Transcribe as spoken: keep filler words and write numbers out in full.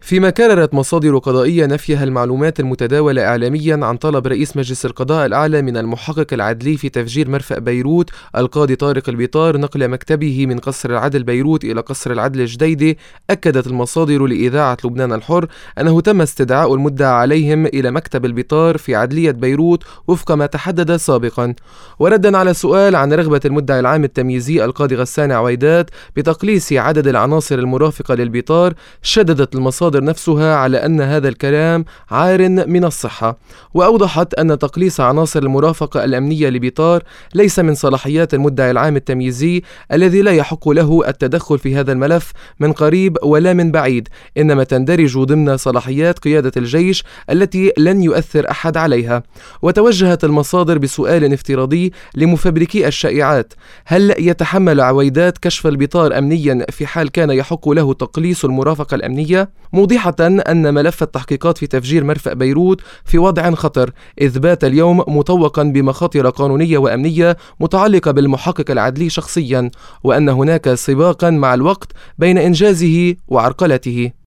فيما كررت مصادر قضائية نفيها المعلومات المتداولة إعلاميا عن طلب رئيس مجلس القضاء الأعلى من المحقق العدلي في تفجير مرفأ بيروت القاضي طارق البيطار نقل مكتبه من قصر العدل بيروت إلى قصر العدل الجديدة، أكدت المصادر لإذاعة لبنان الحر أنه تم استدعاء المدعى عليهم إلى مكتب البيطار في عدلية بيروت وفق ما تحدد سابقا. وردا على سؤال عن رغبة المدعي العام التمييزي القاضي غسان عويدات بتقليص عدد العناصر المرافقة للبيطار، شددت المصادر نفسها على أن هذا الكلام عار من الصحة، وأوضحت أن تقليص عناصر المرافقة الأمنية لبيطار ليس من صلاحيات المدعي العام التمييزي الذي لا يحق له التدخل في هذا الملف من قريب ولا من بعيد، إنما تندرج ضمن صلاحيات قيادة الجيش التي لن يؤثر أحد عليها. وتوجهت المصادر بسؤال افتراضي لمفبركي الشائعات: هل يتحمل عويدات كشف البيطار أمنيا في حال كان يحق له تقليص المرافقة الأمنية؟ موضحة أن ملف التحقيقات في تفجير مرفأ بيروت في وضع خطر، إذ بات اليوم مطوقا بمخاطر قانونية وأمنية متعلقة بالمحقق العدلي شخصيا، وأن هناك سباقا مع الوقت بين إنجازه وعرقلته.